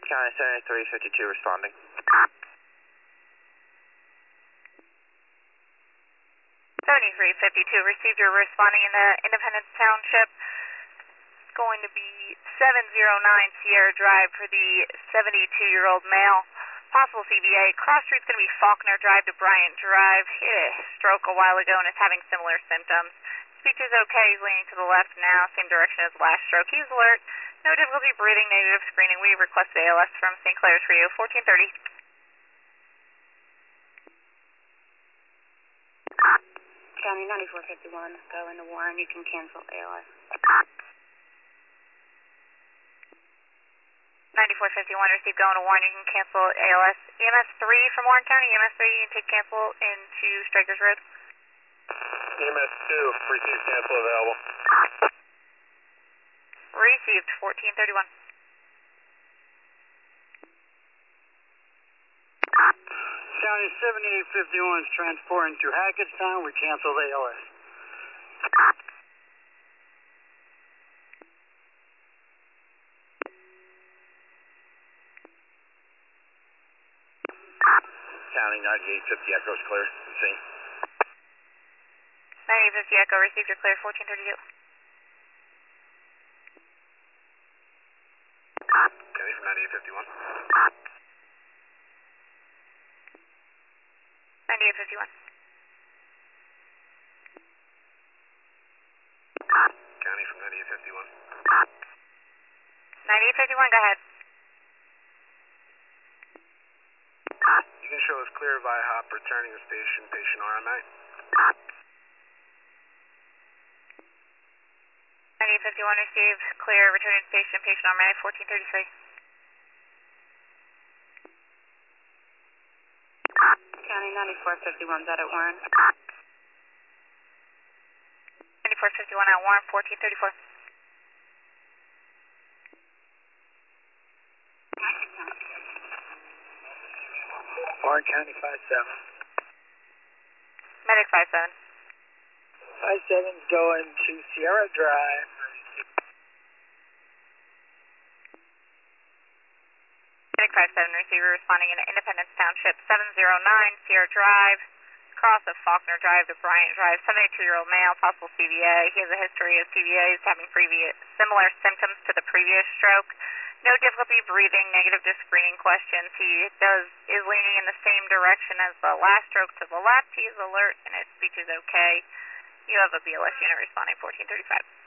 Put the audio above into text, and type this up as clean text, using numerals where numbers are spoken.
County 7352 responding. 7352, received your responding in the Independence Township. Going to be 709 Sierra Drive for the 72-year-old male. Possible CVA. Cross street's going to be Faulkner Drive to Bryant Drive. He had a stroke a while ago and is having similar symptoms. Speech is okay. He's leaning to the left now, same direction as last stroke. He's alert. No difficulty breathing, negative screening. We requested ALS from St. Clair's for you. 1430. County 9451, go into Warren. You can cancel ALS. 9451, received going to Warren. You can cancel ALS. EMS 3 from Warren County. EMS 3, you can take cancel into Strikers Road. EMS 2, received cancel available. Received 1431. County 7851 is transporting to Hackettstown. We canceled ALS. County 9850 Echo's clear. See. 9850 Echo, received your clear. 1432. County from 9851. 9851. County from 9851. 9851, go ahead. You can show us clear via hop returning to station, patient RMA. 9851 received clear, returning to station, patient RMA, 1433. County 9451, is that at Warren? 9451 at Warren, 1434. Warren County 57. Medic 57. 57's going to Sierra Drive. Medic 57, receiver responding in Independence Township, 709 Sierra Drive, cross of Faulkner Drive to Bryant Drive, 72-year-old male, possible CVA. He has a history of CVAs having similar symptoms to the previous stroke. No difficulty breathing, negative to screening questions. He is leaning in the same direction as the last stroke to the left. He is alert and his speech is okay. You have a BLS unit responding 1435.